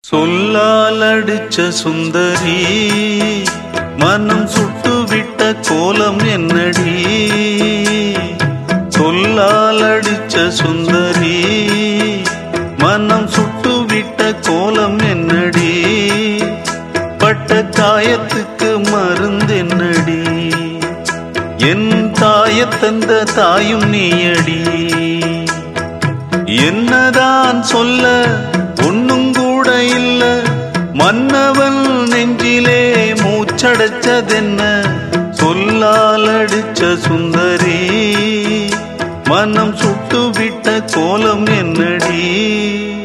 சொல்லால் அடிச்ச சுந்தரி மனம் சுட்டுவிட்ட கோலம் என்னடி? சொல்லால் அடிச்ச சுந்தரி மனம் சுட்டுவிட்ட கோலம் என்னடி? பட்ட காயத்துக்கு மருந்தென்னடி? என் தாயத்தந்த தாயும் நீயடி. என்னதான் சொல்ல ஒன்னும் கூட இல்ல, மன்னவன் நெஞ்சிலே மூச்சடைச்சதென்ன? சொல்லால் அடிச்ச சுந்தரி மனம் சுட்டுவிட்ட கோலம் என்னடி?